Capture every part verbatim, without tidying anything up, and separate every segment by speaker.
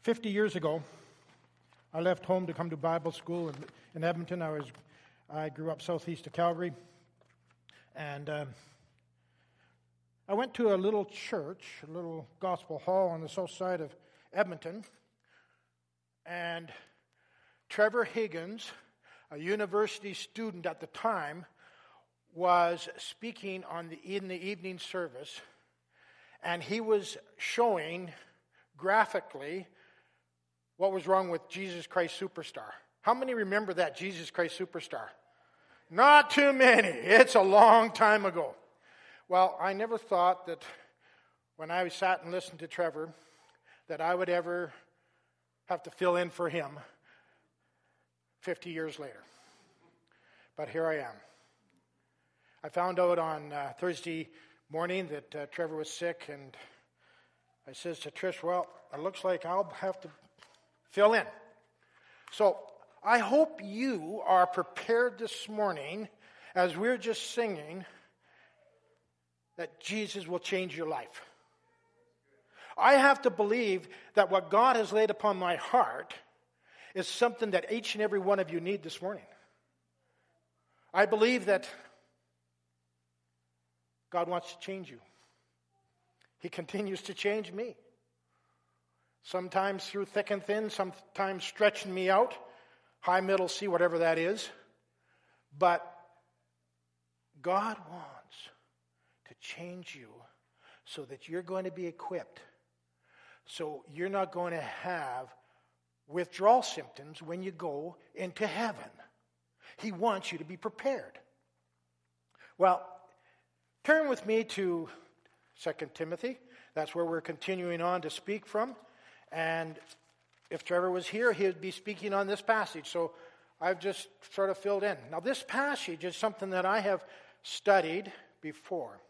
Speaker 1: fifty years ago, I left home to come to Bible school in, in Edmonton. I was, I grew up southeast of Calgary, and uh, I went to a little church, a little gospel hall on the south side of Edmonton, and Trevor Higgins, a university student at the time, was speaking on the in the evening service, and he was showing graphically what was wrong with Jesus Christ Superstar. How many remember that Jesus Christ Superstar? Not too many. It's a long time ago. Well, I never thought that when I sat and listened to Trevor that I would ever have to fill in for him fifty years later. But here I am. I found out on uh, Thursday morning that uh, Trevor was sick, and I says to Trish, well, it looks like I'll have to fill in. So I hope you are prepared this morning, as we're just singing, that Jesus will change your life. I have to believe that what God has laid upon my heart is something that each and every one of you need this morning. I believe that God wants to change you. He continues to change me. Sometimes through thick and thin, sometimes stretching me out, high, middle, C, whatever that is. But God wants to change you so that you're going to be equipped. So you're not going to have withdrawal symptoms when you go into heaven. He wants you to be prepared. Well, turn with me to Second Timothy. That's where we're continuing on to speak from. And if Trevor was here, he would be speaking on this passage. So I've just sort of filled in. Now, this passage is something that I have studied before.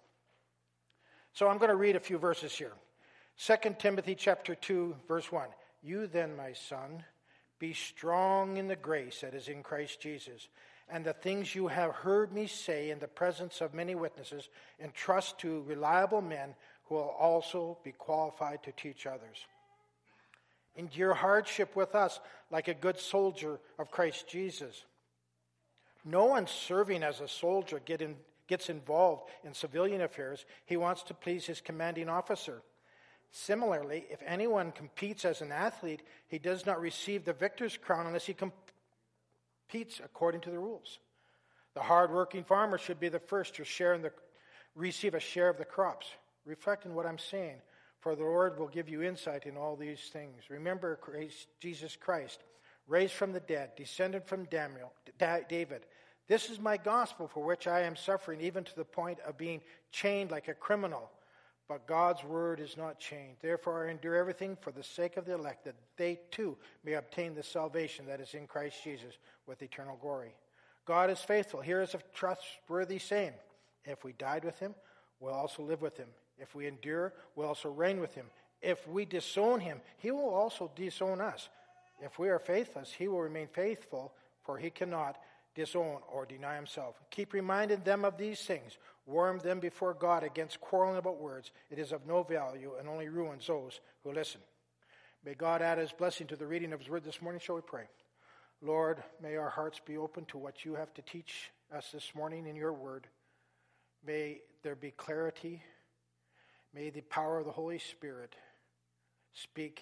Speaker 1: So I'm going to read a few verses here. Second Timothy chapter two, verse one. You then, my son, be strong in the grace that is in Christ Jesus, and the things you have heard me say in the presence of many witnesses, entrust to reliable men who will also be qualified to teach others. Endure hardship with us like a good soldier of Christ Jesus. No one serving as a soldier get in, gets involved in civilian affairs. He wants to please his commanding officer. Similarly, if anyone competes as an athlete, he does not receive the victor's crown unless he competes according to the rules. The hard-working farmer should be the first to share in the, receive a share of the crops. Reflect on what I'm saying, for the Lord will give you insight in all these things. Remember Christ, Jesus Christ, raised from the dead, descended from Daniel, David. This is my gospel for which I am suffering, even to the point of being chained like a criminal. But God's word is not chained. Therefore I endure everything for the sake of the elect, that they too may obtain the salvation that is in Christ Jesus with eternal glory. God is faithful. Here is a trustworthy saying. If we died with him, we'll also live with him. If we endure, we'll also reign with him. If we disown him, he will also disown us. If we are faithless, he will remain faithful, for he cannot disown or deny himself. Keep reminding them of these things. Warn them before God against quarreling about words. It is of no value and only ruins those who listen. May God add his blessing to the reading of his word this morning. Shall we pray? Lord, may our hearts be open to what you have to teach us this morning in your word. May there be clarity. May the power of the Holy Spirit speak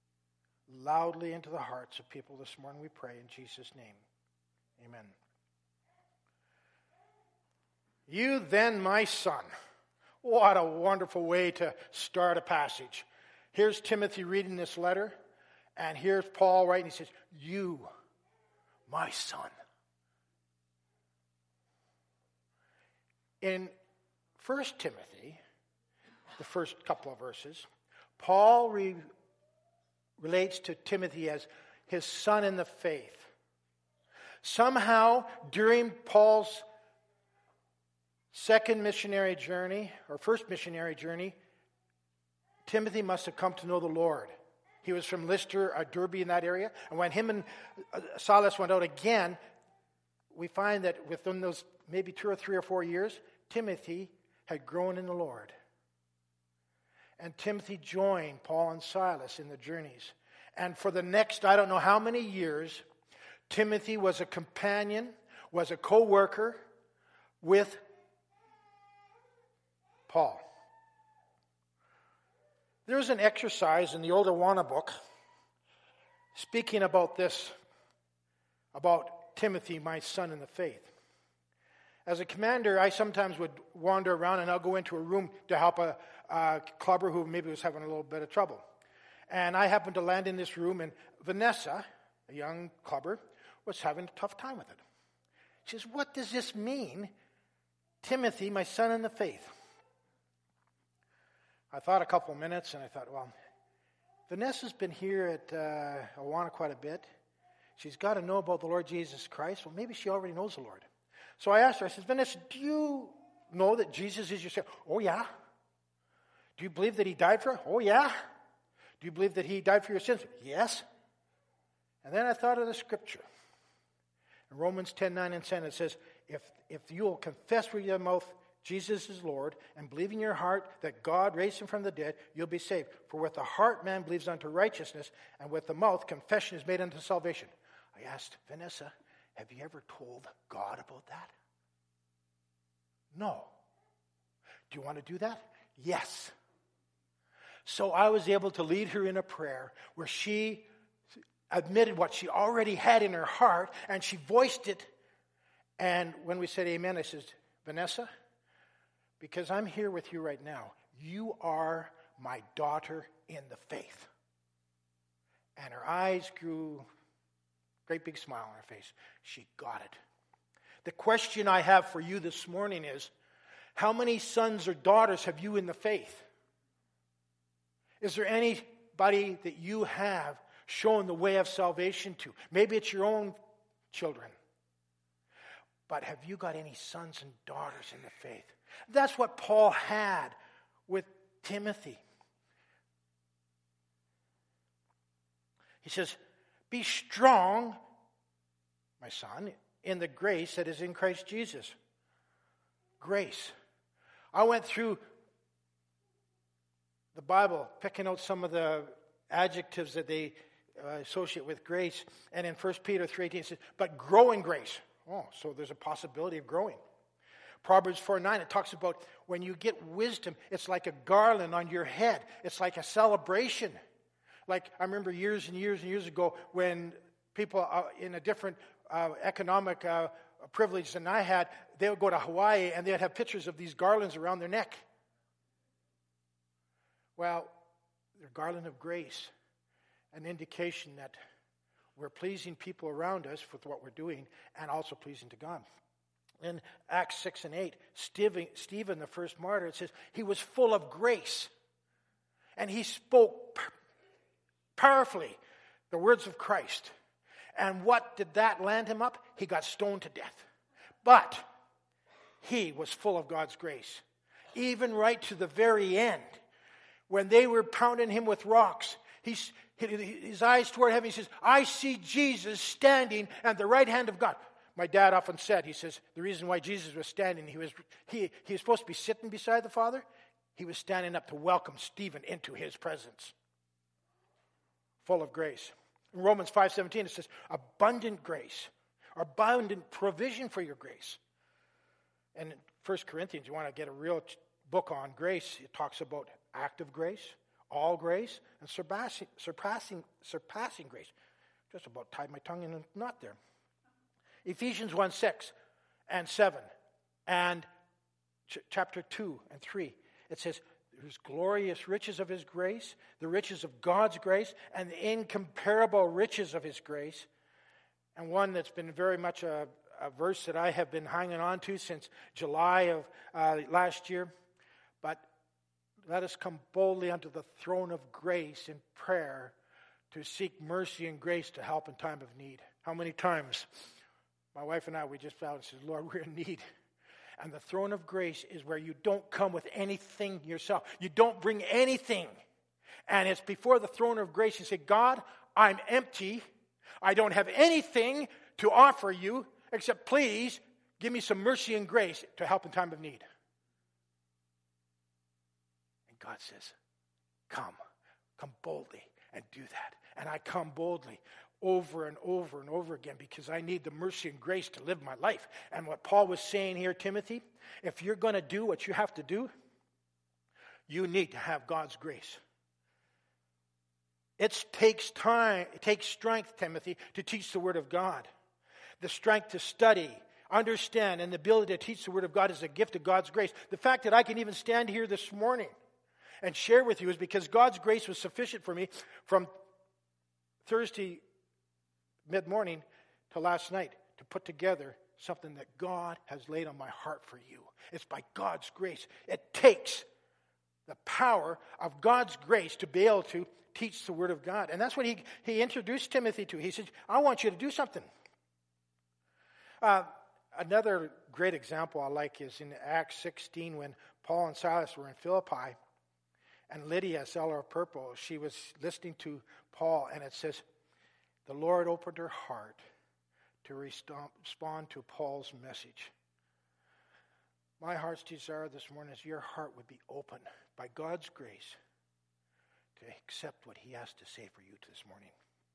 Speaker 1: loudly into the hearts of people this morning, we pray in Jesus' name. Amen. You then, my son. What a wonderful way to start a passage. Here's Timothy reading this letter, and here's Paul writing. He says, you, my son. In First Timothy, the first couple of verses, Paul re- relates to Timothy as his son in the faith. Somehow, during Paul's second missionary journey, or first missionary journey, Timothy must have come to know the Lord. He was from Lystra, uh, Derbe, in that area. And when him and uh, Silas went out again, we find that within those maybe two or three or four years, Timothy had grown in the Lord. And Timothy joined Paul and Silas in the journeys. And for the next, I don't know how many years, Timothy was a companion, was a co-worker with Paul. There's an exercise in the older Awana book speaking about this, about Timothy, my son in the faith. As a commander, I sometimes would wander around and I'll go into a room to help a, a clubber who maybe was having a little bit of trouble. And I happened to land in this room, and Vanessa, a young clubber, was having a tough time with it. She says, "What does this mean, Timothy, my son in the faith?" I thought a couple of minutes, and I thought, well, Vanessa's been here at uh, Awana quite a bit. She's got to know about the Lord Jesus Christ. Well, maybe she already knows the Lord. So I asked her, I said, "Vanessa, do you know that Jesus is your Savior?" "Oh, yeah." "Do you believe that He died for her?" "Oh, yeah." "Do you believe that He died for your sins?" "Yes." And then I thought of the scripture. In Romans ten, nine, and ten, it says, if, if you will confess with your mouth Jesus is Lord, and believe in your heart that God raised Him from the dead, you'll be saved. For with the heart man believes unto righteousness, and with the mouth confession is made unto salvation. I asked Vanessa, have you ever told God about that? No. Do you want to do that? Yes. So I was able to lead her in a prayer where she admitted what she already had in her heart, and she voiced it. And when we said amen, I said, "Vanessa, because I'm here with you right now, you are my daughter in the faith." And her eyes grew, great big smile on her face. She got it. The question I have for you this morning is, how many sons or daughters have you in the faith? Is there anybody that you have shown the way of salvation to? Maybe it's your own children. But have you got any sons and daughters in the faith? That's what Paul had with Timothy. He says, "Be strong, my son, in the grace that is in Christ Jesus." Grace. I went through the Bible, picking out some of the adjectives that they uh, associate with grace. And in First Peter three eighteen it says, "But grow in grace." Oh, so there's a possibility of growing. Proverbs four nine, it talks about when you get wisdom, it's like a garland on your head. It's like a celebration. Like I remember years and years and years ago when people uh, in a different uh, economic uh, privilege than I had, they would go to Hawaii and they'd have pictures of these garlands around their neck. Well, they're garland of grace, an indication that we're pleasing people around us with what we're doing and also pleasing to God. In Acts six and eight, Stephen, Stephen, the first martyr, it says, he was full of grace. And he spoke powerfully the words of Christ. And what did that land him up? He got stoned to death. But he was full of God's grace. Even right to the very end, when they were pounding him with rocks, he's, his eyes toward heaven, he says, "I see Jesus standing at the right hand of God." My dad often said, he says, the reason why Jesus was standing, he was he, he was supposed to be sitting beside the Father. He was standing up to welcome Stephen into his presence. Full of grace. In Romans five seventeen, it says, abundant grace, abundant provision for your grace. And in First Corinthians, you want to get a real book on grace, it talks about active grace, all grace, and surpassing, surpassing, surpassing grace. Just about tied my tongue in a knot there. Ephesians one six and seven and ch- chapter two and three, it says, "There's glorious riches of His grace, the riches of God's grace, and the incomparable riches of His grace." And one that's been very much a, a verse that I have been hanging on to since July of uh, last year. But let us come boldly unto the throne of grace in prayer to seek mercy and grace to help in time of need. How many times? My wife and I, we just found and said, "Lord, we're in need." And the throne of grace is where you don't come with anything yourself. You don't bring anything. And it's before the throne of grace you say, "God, I'm empty. I don't have anything to offer you except please give me some mercy and grace to help in time of need." And God says, "Come, come boldly and do that." And I come boldly over and over and over again because I need the mercy and grace to live my life. And what Paul was saying here, Timothy, if you're going to do what you have to do, you need to have God's grace. It takes time, it takes strength, Timothy, to teach the Word of God. The strength to study, understand, and the ability to teach the Word of God is a gift of God's grace. The fact that I can even stand here this morning and share with you is because God's grace was sufficient for me from Thursday mid-morning to last night to put together something that God has laid on my heart for you. It's by God's grace. It takes the power of God's grace to be able to teach the Word of God. And that's what he, he introduced Timothy to. He said, I want you to do something. Uh, another great example I like is in Acts sixteen when Paul and Silas were in Philippi and Lydia, seller of purple, she was listening to Paul, and it says, the Lord opened her heart to respond to Paul's message. My heart's desire this morning is your heart would be open by God's grace to accept what he has to say for you this morning.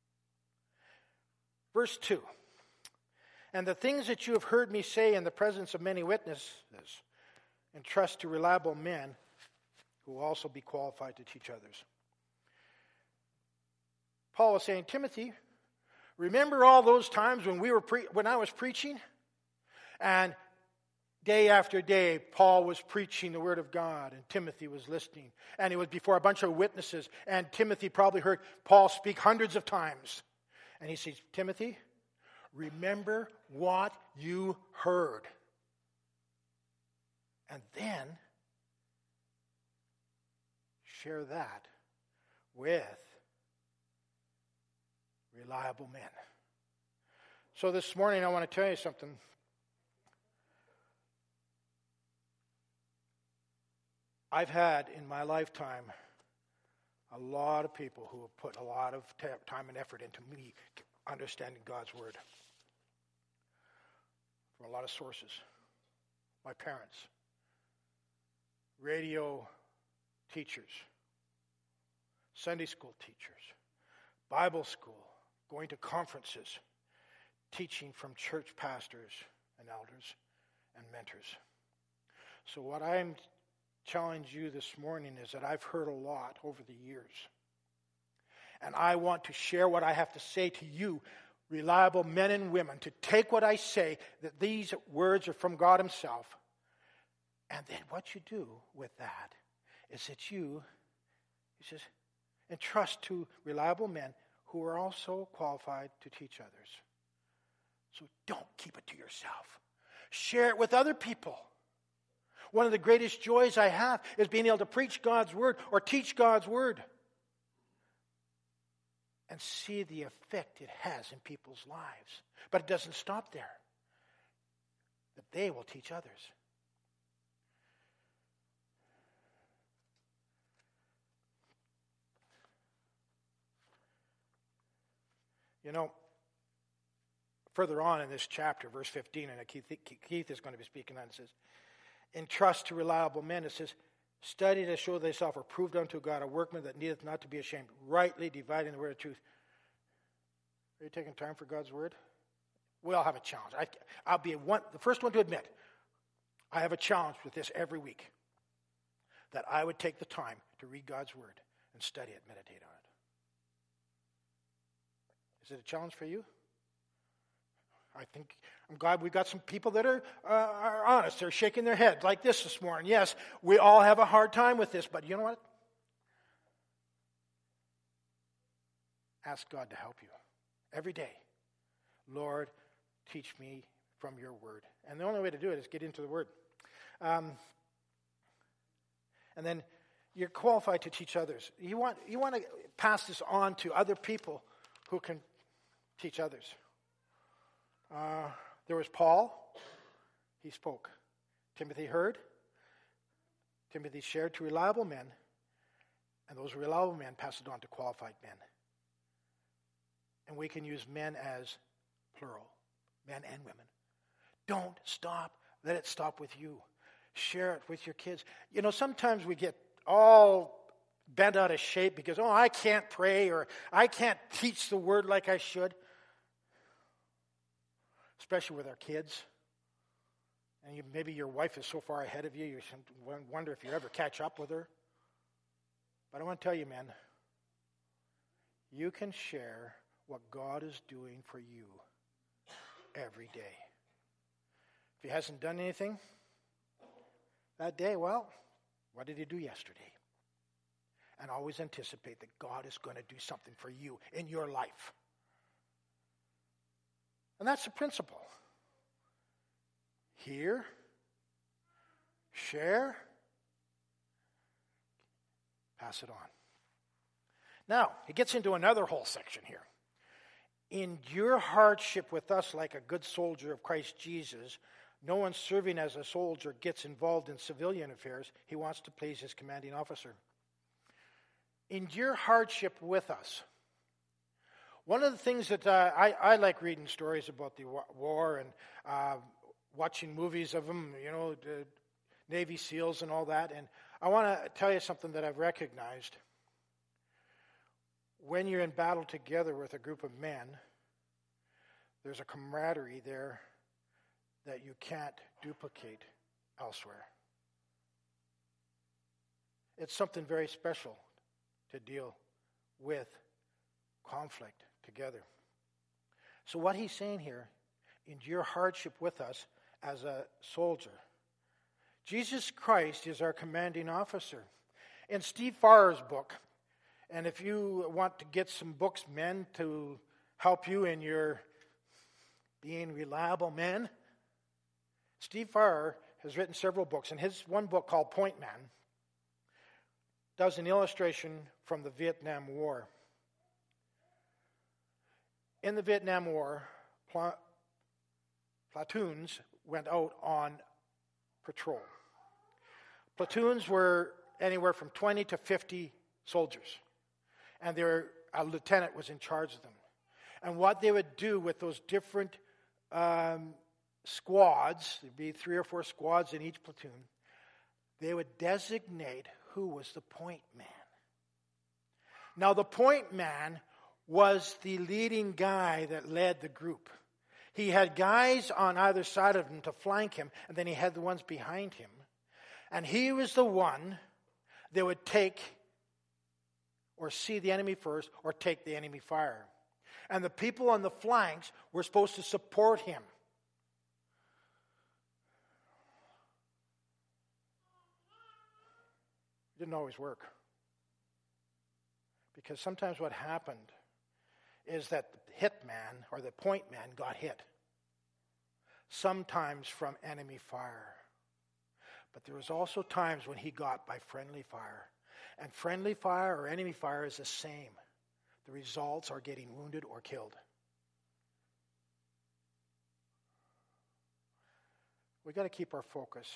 Speaker 1: Verse two. And the things that you have heard me say in the presence of many witnesses, entrust to reliable men who will also be qualified to teach others. Paul was saying, Timothy, remember all those times when we were pre- when I was preaching? And day after day, Paul was preaching the Word of God, and Timothy was listening. And it was before a bunch of witnesses, and Timothy probably heard Paul speak hundreds of times. And he says, Timothy, remember what you heard. And then share that with reliable men. So this morning I want to tell you something. I've had in my lifetime a lot of people who have put a lot of time and effort into me understanding God's Word. From a lot of sources. My parents, radio teachers, Sunday school teachers, Bible school, going to conferences, teaching from church pastors and elders and mentors. So what I'm challenging you this morning is that I've heard a lot over the years. And I want to share what I have to say to you, reliable men and women, to take what I say, that these words are from God himself. And then what you do with that is that you, he says, entrust to reliable men who are also qualified to teach others. So don't keep it to yourself. Share it with other people. One of the greatest joys I have is being able to preach God's Word or teach God's Word and see the effect it has in people's lives. But it doesn't stop there. That they will teach others. You know, further on in this chapter, verse fifteen, and Keith, Keith is going to be speaking on it, it says, entrust to reliable men. It says, study to show thyself approved unto God, a workman that needeth not to be ashamed, rightly dividing the word of truth. Are you taking time for God's Word? We all have a challenge. I, I'll be one, the first one to admit, I have a challenge with this every week, that I would take the time to read God's Word and study it, meditate on it. Is it a challenge for you? I think, I'm glad we got some people that are, uh, are honest. They're shaking their heads like this this morning. Yes, we all have a hard time with this, but you know what? Ask God to help you every day. Lord, teach me from your Word. And the only way to do it is get into the Word. Um, and then you're qualified to teach others. You want, you want to pass this on to other people who can teach others. Uh, there was Paul. He spoke. Timothy heard. Timothy shared to reliable men. And those reliable men passed it on to qualified men. And we can use men as plural. Men and women. Don't stop. Let it stop with you. Share it with your kids. You know, sometimes we get all bent out of shape because, oh, I can't pray or I can't teach the word like I should. Especially with our kids. And you, maybe your wife is so far ahead of you, you wonder if you ever catch up with her. But I want to tell you, man, you can share what God is doing for you every day. If he hasn't done anything that day, well, what did he do yesterday? And always anticipate that God is going to do something for you in your life. And that's the principle. Hear, share, pass it on. Now, he gets into another whole section here. Endure hardship with us like a good soldier of Christ Jesus. No one serving as a soldier gets involved in civilian affairs. He wants to please his commanding officer. Endure hardship with us. One of the things that uh, I, I like reading stories about the war and uh, watching movies of them, you know, the Navy SEALs and all that. And I want to tell you something that I've recognized. When you're in battle together with a group of men, there's a camaraderie there that you can't duplicate elsewhere. It's something very special to deal with conflict together. So what he's saying here, endure hardship with us as a soldier. Jesus Christ is our commanding officer. In Steve Farrer's book, and if you want to get some books, men, to help you in your being reliable men, Steve Farrer has written several books, and his one book called Point Man does an illustration from the Vietnam War. In the Vietnam War, pla- platoons went out on patrol. Platoons were anywhere from twenty to fifty soldiers, and their, a lieutenant was in charge of them. And what they would do with those different um, squads, there'd be three or four squads in each platoon, they would designate who was the point man. Now, the point man was the leading guy that led the group. He had guys on either side of him to flank him, and then he had the ones behind him. And he was the one that would take or see the enemy first or take the enemy fire. And the people on the flanks were supposed to support him. It didn't always work. Because sometimes what happened is that the hit man or the point man got hit. Sometimes from enemy fire. But there was also times when he got by friendly fire. And friendly fire or enemy fire is the same. The results are getting wounded or killed. We've got to keep our focus.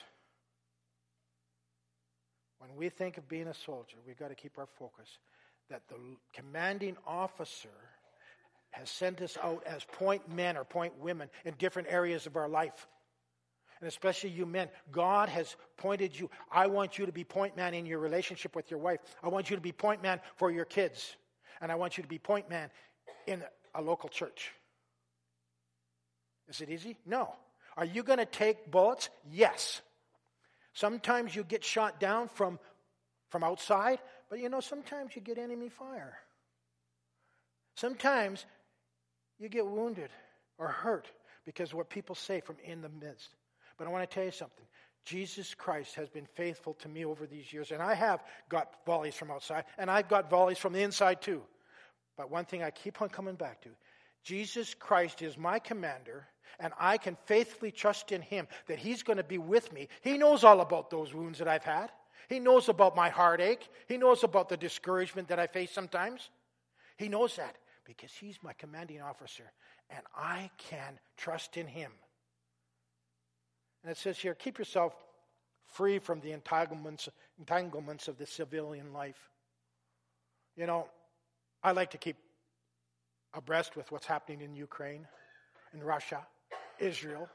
Speaker 1: When we think of being a soldier, we've got to keep our focus that the commanding officer has sent us out as point men or point women in different areas of our life. And especially you men, God has pointed you. I want you to be point man in your relationship with your wife. I want you to be point man for your kids. And I want you to be point man in a local church. Is it easy? No. Are you going to take bullets? Yes. Sometimes you get shot down from, from outside, but you know, sometimes you get enemy fire. Sometimes you get wounded or hurt because of what people say from in the midst. But I want to tell you something. Jesus Christ has been faithful to me over these years, and I have got volleys from outside, and I've got volleys from the inside too. But one thing I keep on coming back to, Jesus Christ is my commander, and I can faithfully trust in him that he's going to be with me. He knows all about those wounds that I've had. He knows about my heartache. He knows about the discouragement that I face sometimes. He knows that because he's my commanding officer, and I can trust in him. And it says here, keep yourself free from the entanglements, entanglements of the civilian life. You know, I like to keep abreast with what's happening in Ukraine, in Russia, Israel.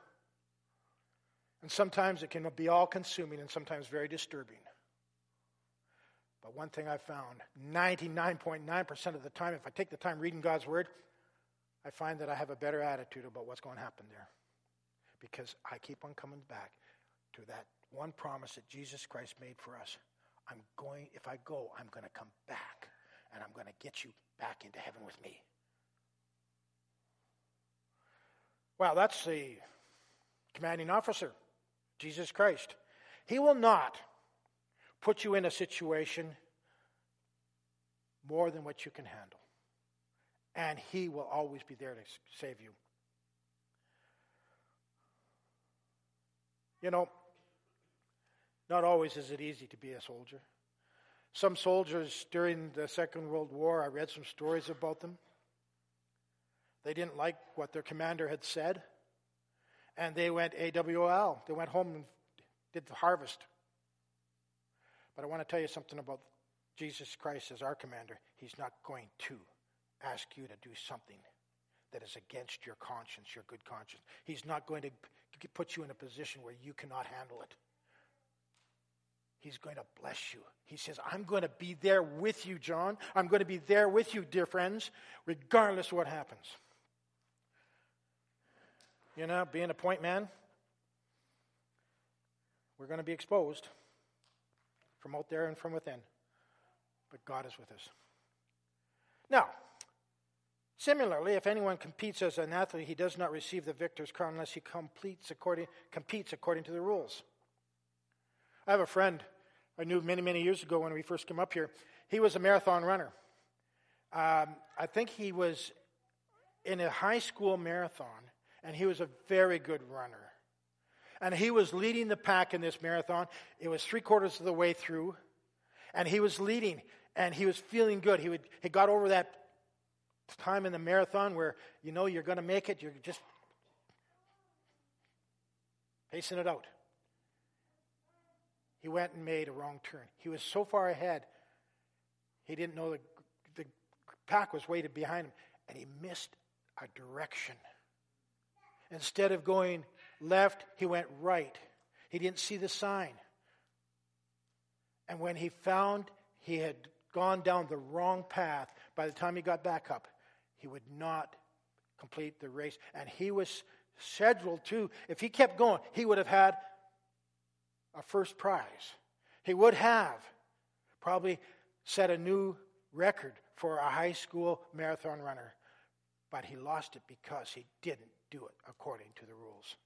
Speaker 1: And sometimes it can be all-consuming and sometimes very disturbing. But one thing I found, ninety-nine point nine percent of the time, if I take the time reading God's Word, I find that I have a better attitude about what's going to happen there. Because I keep on coming back to that one promise that Jesus Christ made for us. I'm going, if I go, I'm going to come back. And I'm going to get you back into heaven with me. Well, that's the commanding officer, Jesus Christ. He will not put you in a situation more than what you can handle. And he will always be there to save you. You know, not always is it easy to be a soldier. Some soldiers during the Second World War, I read some stories about them. They didn't like what their commander had said. And they went A W O L. They went home and did the harvest. But I want to tell you something about Jesus Christ as our commander. He's not going to ask you to do something that is against your conscience, your good conscience. He's not going to put you in a position where you cannot handle it. He's going to bless you. He says, I'm going to be there with you, John. I'm going to be there with you, dear friends, regardless of what happens. You know, being a point man, we're going to be exposed from out there and from within. But God is with us. Now, similarly, if anyone competes as an athlete, he does not receive the victor's crown unless he completes according, competes according to the rules. I have a friend I knew many, many years ago when we first came up here. He was a marathon runner. Um, I think he was in a high school marathon, and he was a very good runner. And he was leading the pack in this marathon. It was three quarters of the way through, and he was leading, and he was feeling good. He would he got over that time in the marathon where, you know, you're going to make it. You're just pacing it out. He went and made a wrong turn. He was so far ahead, he didn't know the, the pack was weighted behind him, and he missed a direction. Instead of going left, he went right. He didn't see the sign. And when he found he had gone down the wrong path, by the time he got back up, he would not complete the race. And he was scheduled to, if he kept going, he would have had a first prize. He would have probably set a new record for a high school marathon runner. But he lost it because he didn't do it according to the rules.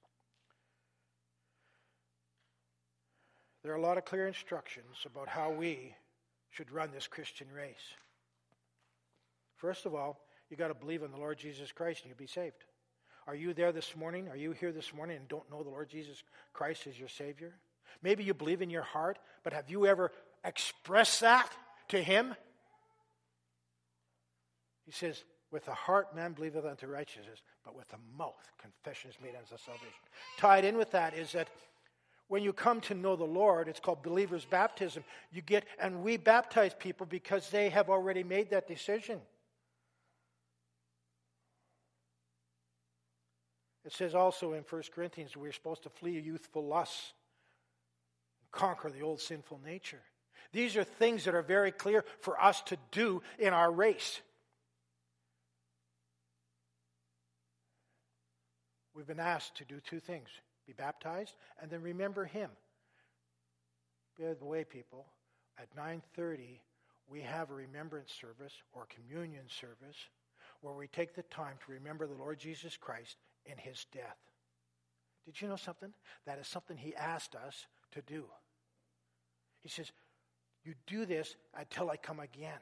Speaker 1: There are a lot of clear instructions about how we should run this Christian race. First of all, you got to believe in the Lord Jesus Christ and you'll be saved. Are you there this morning? Are you here this morning and don't know the Lord Jesus Christ as your Savior? Maybe you believe in your heart, but have you ever expressed that to Him? He says, with the heart man believeth unto righteousness, but with the mouth confession is made unto salvation. Tied in with that is that when you come to know the Lord, it's called believer's baptism. You get, and we baptize people because they have already made that decision. It says also in First Corinthians we're supposed to flee youthful lusts, conquer the old sinful nature. These are things that are very clear for us to do in our race. We've been asked to do two things. Be baptized and then remember Him. By the way, people, at nine thirty we have a remembrance service or communion service where we take the time to remember the Lord Jesus Christ in His death. Did you know something? That is something He asked us to do. He says, you do this until I come again.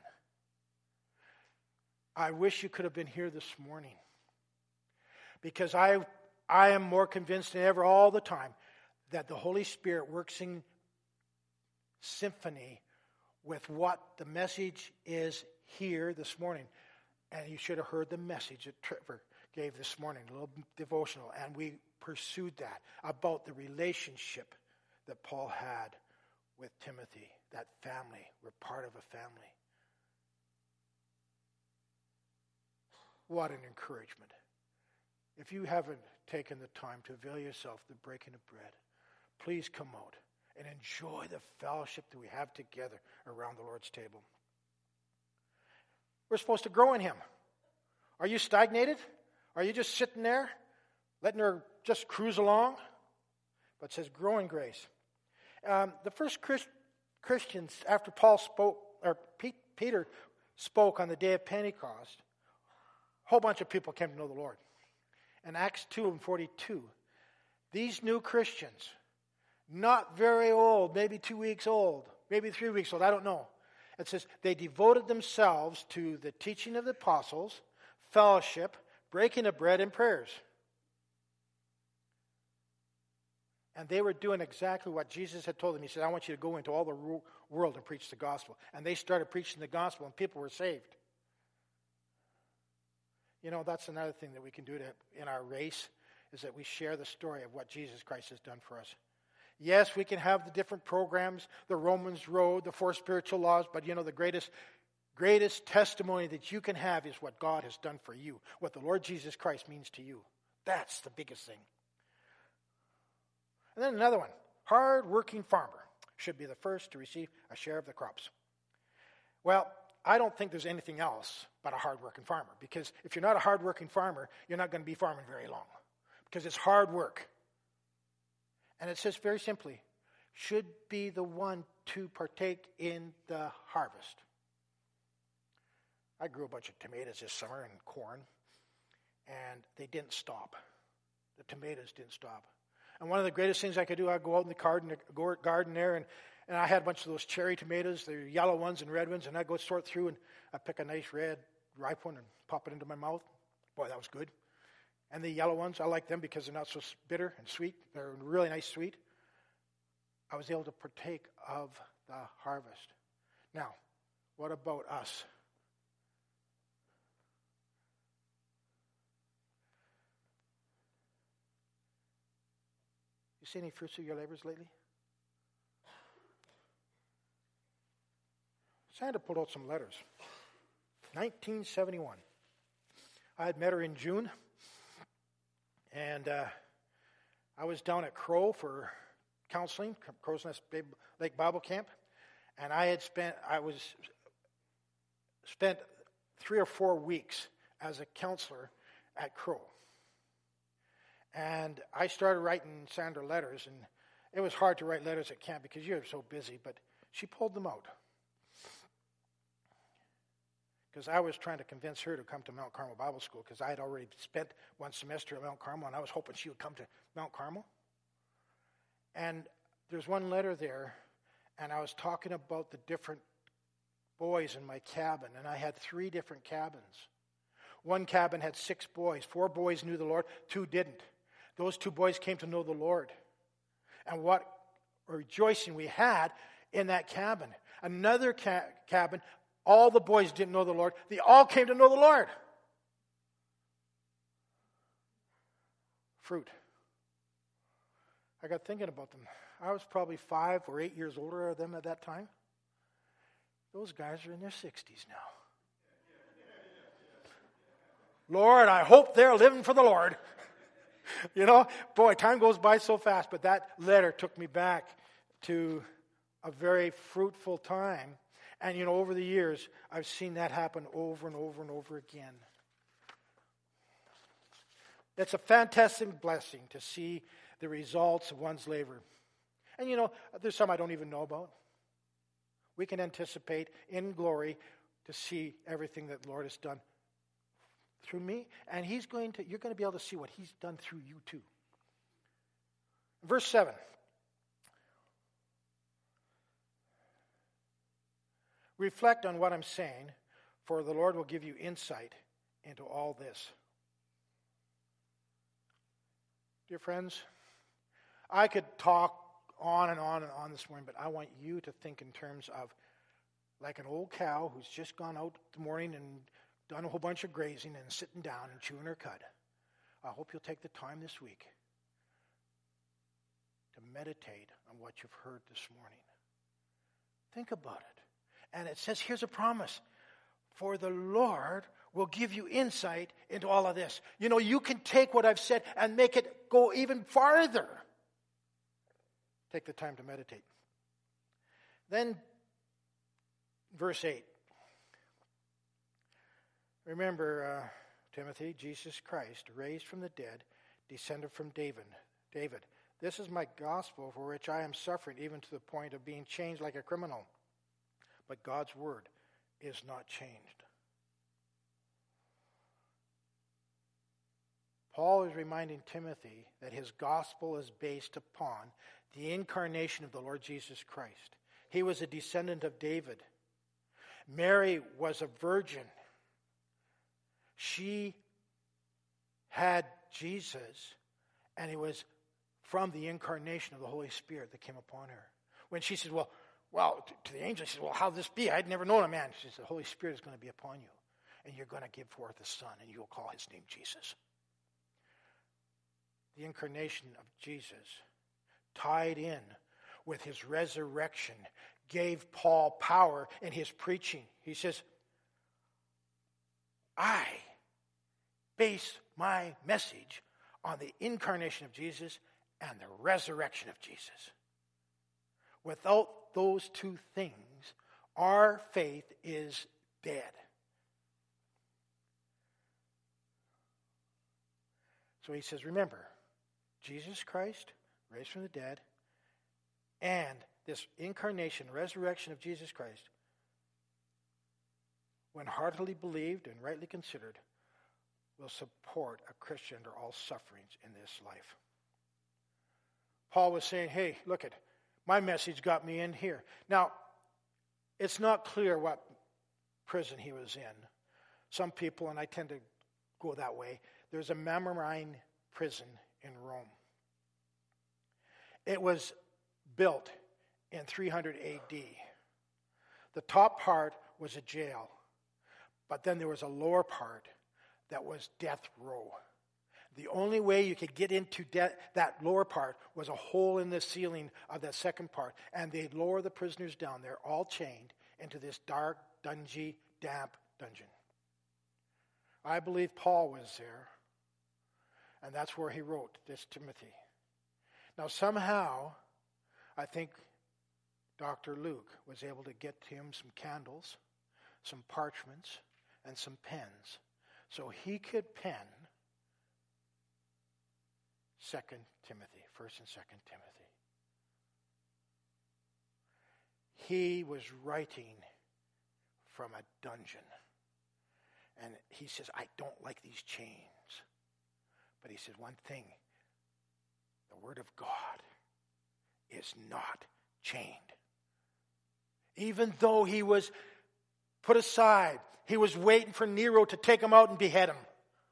Speaker 1: I wish you could have been here this morning. Because I, I am more convinced than ever all the time that the Holy Spirit works in symphony with what the message is here this morning. And you should have heard the message that Trevor gave this morning, a little devotional. And we pursued that about the relationship that Paul had with Timothy, that family. We're part of a family. What an encouragement. If you haven't taken the time to avail yourself the breaking of bread, please come out and enjoy the fellowship that we have together around the Lord's table. We're supposed to grow in Him. Are you stagnated? Are you just sitting there, letting her just cruise along? But it says, grow in grace. Um, the first Christ, Christians, after Paul spoke, or Pete, Peter spoke on the day of Pentecost, a whole bunch of people came to know the Lord. In Acts two and forty-two, these new Christians, not very old, maybe two weeks old, maybe three weeks old, I don't know. It says they devoted themselves to the teaching of the apostles, fellowship, breaking of bread, and prayers. And they were doing exactly what Jesus had told them. He said, I want you to go into all the world and preach the gospel. And they started preaching the gospel, and people were saved. You know, that's another thing that we can do to, in our race, is that we share the story of what Jesus Christ has done for us. Yes, we can have the different programs, the Romans Road, the four spiritual laws, but you know, the greatest, greatest testimony that you can have is what God has done for you, what the Lord Jesus Christ means to you. That's the biggest thing. And then another one, hard-working farmer should be the first to receive a share of the crops. Well, I don't think there's anything else but a hard-working farmer, because if you're not a hard-working farmer, you're not going to be farming very long, because it's hard work. And it says very simply, should be the one to partake in the harvest. I grew a bunch of tomatoes this summer and corn, and they didn't stop. The tomatoes didn't stop. And one of the greatest things I could do, I'd go out in the garden, garden there, and, and I had a bunch of those cherry tomatoes, the yellow ones and red ones, and I'd go sort through, and I'd pick a nice red, ripe one and pop it into my mouth. Boy, that was good. And the yellow ones, I like them because they're not so bitter and sweet. They're really nice sweet. I was able to partake of the harvest. Now, what about us? You see any fruits of your labors lately? Sandra pulled out some letters. nineteen seventy-one. I had met her in June. And uh, I was down at Crow for counseling, Crow's Nest Lake Bible Camp, and I had spent I was spent three or four weeks as a counselor at Crow. And I started writing Sandra letters, and it was hard to write letters at camp because you're so busy, but she pulled them out. Because I was trying to convince her to come to Mount Carmel Bible School, because I had already spent one semester at Mount Carmel, and I was hoping she would come to Mount Carmel. And there's one letter there, and I was talking about the different boys in my cabin, and I had three different cabins. One cabin had six boys. Four boys knew the Lord, two didn't. Those two boys came to know the Lord. And what rejoicing we had in that cabin. Another ca- cabin, all the boys didn't know the Lord. They all came to know the Lord. Fruit. I got thinking about them. I was probably five or eight years older than them at that time. Those guys are in their sixties now. Lord, I hope they're living for the Lord. You know, boy, time goes by so fast, but that letter took me back to a very fruitful time. And, you know, over the years, I've seen that happen over and over and over again. It's a fantastic blessing to see the results of one's labor. And, you know, there's some I don't even know about. We can anticipate in glory to see everything that the Lord has done through me. And he's going to, you're going to be able to see what he's done through you too. Verse seven. Reflect on what I'm saying, for the Lord will give you insight into all this. Dear friends, I could talk on and on and on this morning, but I want you to think in terms of like an old cow who's just gone out in the morning and done a whole bunch of grazing and sitting down and chewing her cud. I hope you'll take the time this week to meditate on what you've heard this morning. Think about it. And it says, here's a promise. For the Lord will give you insight into all of this. You know, you can take what I've said and make it go even farther. take the time to meditate. Then, verse eight. Remember, uh, Timothy, Jesus Christ, raised from the dead, descended from David. David. This is my gospel for which I am suffering, even to the point of being changed like a criminal. But God's word is not changed. Paul is reminding Timothy that his gospel is based upon the incarnation of the Lord Jesus Christ. He was a descendant of David. Mary was a virgin. She had Jesus, and it was from the incarnation of the Holy Spirit that came upon her. When she says, well, well, to the angel, she says, well, how will this be? I'd never known a man. She says, the Holy Spirit is going to be upon you, and you're going to give forth a son, and you'll call his name Jesus. The incarnation of Jesus, tied in with his resurrection, gave Paul power in his preaching. He says, I base my message on the incarnation of Jesus and the resurrection of Jesus. Without those two things, our faith is dead. So he says, remember, Jesus Christ, raised from the dead, and this incarnation, resurrection of Jesus Christ, when heartily believed and rightly considered, will support a Christian under all sufferings in this life. Paul was saying, hey, look at my message got me in here. Now, it's not clear what prison he was in. Some people, and I tend to go that way, there's a Mamertine prison in Rome. It was built in three hundred A D. The top part was a jail, but then there was a lower part that was death row. The only way you could get into de- that lower part was a hole in the ceiling of that second part, and they'd lower the prisoners down there, all chained, into this dark, dungy, damp dungeon. I believe Paul was there, and that's where he wrote this to Timothy. Now, somehow, I think Doctor Luke was able to get him some candles, some parchments, and some pens, so he could pen Second Timothy, First and Second Timothy. He was writing from a dungeon, and he says, I don't like these chains. But he says one thing, the Word of God is not chained. Even though he was put aside, he was waiting for Nero to take him out and behead him.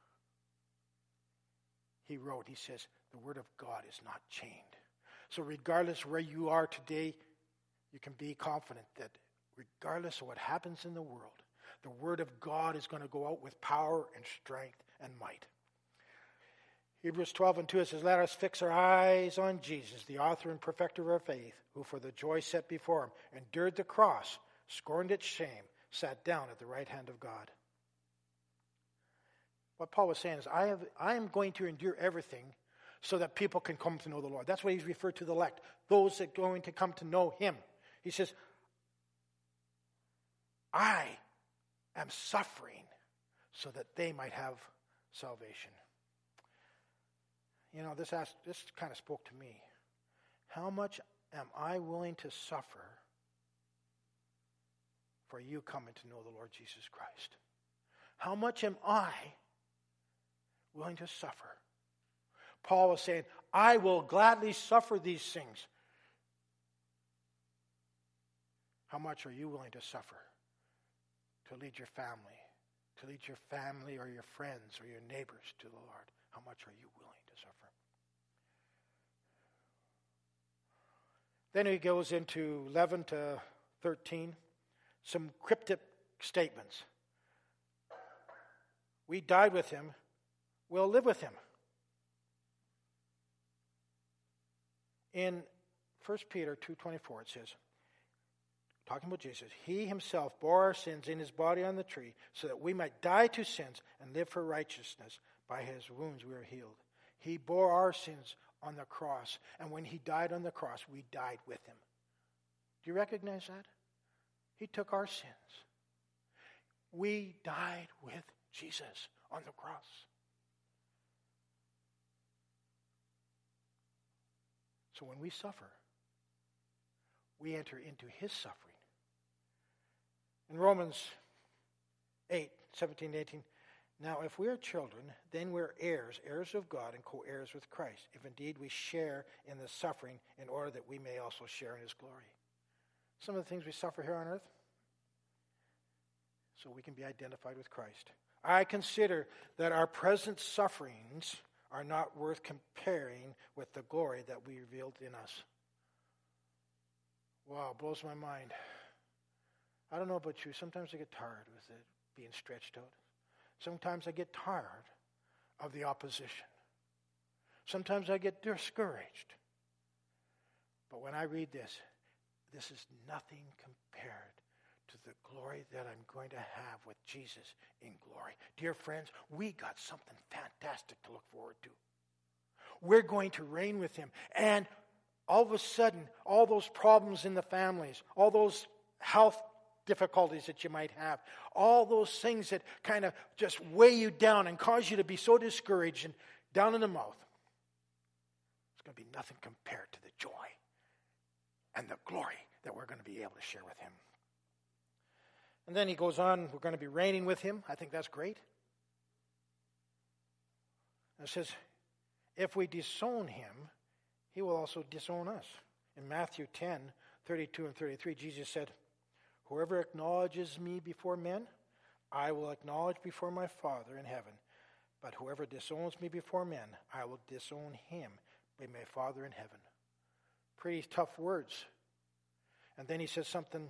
Speaker 1: He wrote, he says, the Word of God is not chained. So regardless where you are today, you can be confident that regardless of what happens in the world, the Word of God is going to go out with power and strength and might. Hebrews twelve and two, it says, let us fix our eyes on Jesus, the author and perfecter of our faith, who for the joy set before him endured the cross, scorned its shame, sat down at the right hand of God. What Paul was saying is, I have, I am going to endure everything so that people can come to know the Lord. That's what he's referred to the elect, those that are going to come to know him. He says, I am suffering so that they might have salvation. You know, this asked, this kind of spoke to me. How much am I willing to suffer for you coming to know the Lord Jesus Christ? How much am I willing to suffer? Paul was saying, I will gladly suffer these things. How much are you willing to suffer to lead your family, to lead your family or your friends or your neighbors to the Lord? How much are you willing to suffer? Then he goes into eleven to thirteen, some cryptic statements. We died with him, we'll live with him. In First Peter two twenty-four it says, talking about Jesus, he himself bore our sins in his body on the tree so that we might die to sins and live for righteousness. By his wounds we are healed. He bore our sins on the cross. And when he died on the cross, we died with him. Do you recognize that? He took our sins. We died with Jesus on the cross. So when we suffer, we enter into his suffering. In Romans eight, seventeen, eighteen, now if we are children, then we're heirs, heirs of God and co-heirs with Christ, if indeed we share in the suffering in order that we may also share in his glory. Some of the things we suffer here on earth, so we can be identified with Christ. I consider that our present sufferings are not worth comparing with the glory that we revealed in us. Wow, it blows my mind. I don't know about you. Sometimes I get tired with it being stretched out. Sometimes I get tired of the opposition. Sometimes I get discouraged. But when I read this, this is nothing compared to the glory that I'm going to have with Jesus in glory. Dear friends, we got something fantastic to look forward to. We're going to reign with him. And all of a sudden, all those problems in the families, all those health difficulties that you might have, all those things that kind of just weigh you down and cause you to be so discouraged and down in the mouth, it's going to be nothing compared to the joy and the glory that we're going to be able to share with him. And then he goes on, we're going to be reigning with him. I think that's great. And it says, if we disown him, he will also disown us. In Matthew ten, thirty-two and thirty-three, Jesus said, whoever acknowledges me before men, I will acknowledge before my Father in heaven. But whoever disowns me before men, I will disown him by my Father in heaven. Pretty tough words. And then he says something,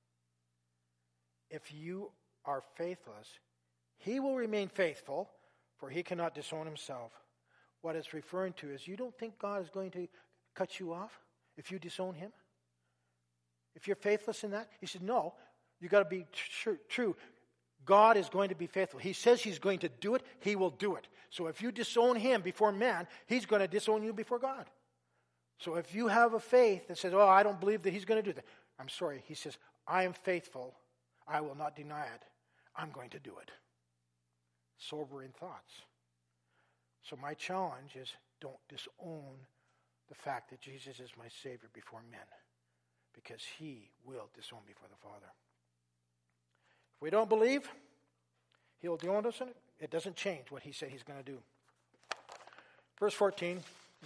Speaker 1: if you are faithless, he will remain faithful, for he cannot disown himself. What it's referring to is, you don't think God is going to cut you off if you disown him? If you're faithless in that? He said, no, you got to be tr- true. God is going to be faithful. He says he's going to do it, he will do it. So if you disown him before man, he's going to disown you before God. So if you have a faith that says, oh, I don't believe that he's going to do that, I'm sorry. He says, I am faithful. I will not deny it. I'm going to do it. Sobering thoughts. So my challenge is, don't disown the fact that Jesus is my Savior before men, because he will disown me before the Father. If we don't believe, he'll disown us. It doesn't change what he said he's going to do. Verse fourteen,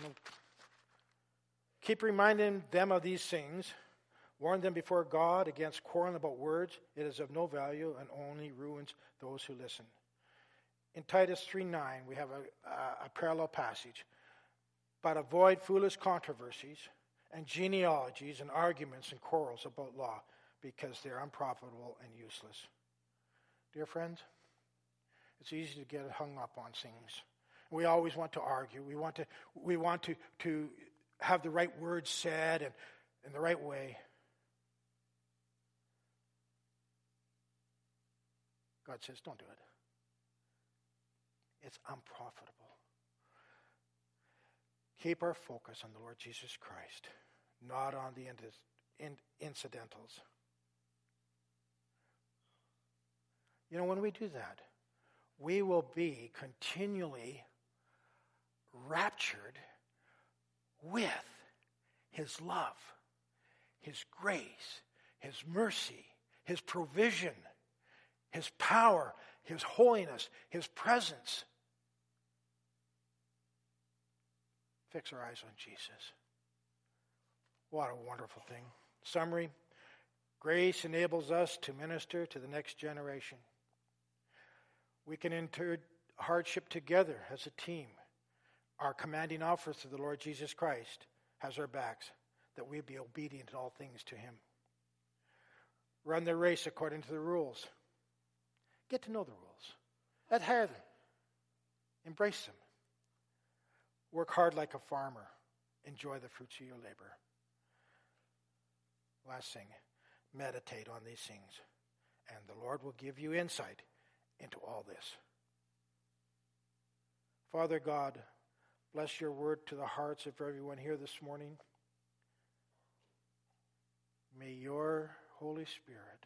Speaker 1: keep reminding them of these things. Warn them before God against quarreling about words. It is of no value and only ruins those who listen. In Titus three nine, we have a, a, a parallel passage. But avoid foolish controversies and genealogies and arguments and quarrels about law, because they're unprofitable and useless. Dear friends, it's easy to get hung up on things. We always want to argue. We want to we want to, to have the right words said and in the right way. God says, don't do it. It's unprofitable. Keep our focus on the Lord Jesus Christ, not on the incidentals. You know, when we do that, we will be continually raptured with his love, his grace, his mercy, his provision, his power, his holiness, his presence. Fix our eyes on Jesus. What a wonderful thing. Summary, grace enables us to minister to the next generation. We can endure hardship together as a team. Our commanding officer, the Lord Jesus Christ, has our backs, that we be obedient in all things to him. Run the race according to the rules. Get to know the rules. Adhere them. Embrace them. Work hard like a farmer. Enjoy the fruits of your labor. Last thing, meditate on these things, and the Lord will give you insight into all this. Father God, Bless your word to the hearts of everyone here this morning. May your Holy Spirit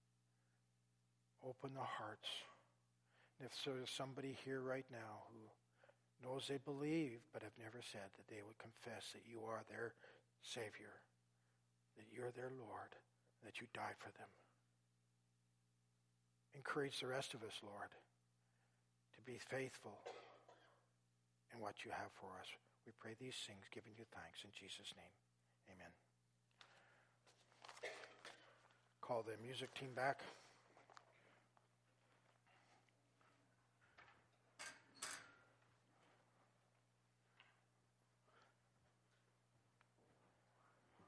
Speaker 1: open the hearts. And if there's somebody here right now who knows they believe but have never said, that they would confess that you are their Savior, that you're their Lord, that you died for them. Encourage the rest of us, Lord, to be faithful in what you have for us. We pray these things, giving you thanks in Jesus' name. Amen. Call the music team back.